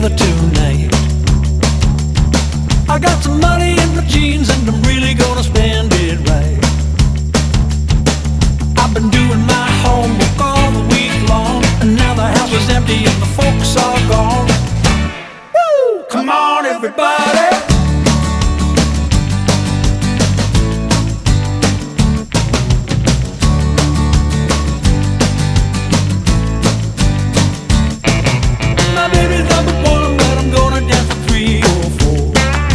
together tonight. I got some money in my jeans and I'm really gonna spend it right. I've been doing my homework all the week long, and now the house is empty and the folks are gone. Woo! Come on everybody, my baby's number one, but I'm gonna dance for 3 or 4.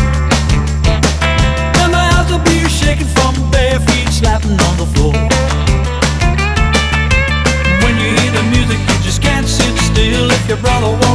And my house will be shaking from bare feet slapping on the floor. When you hear the music, you just can't sit still. If your brother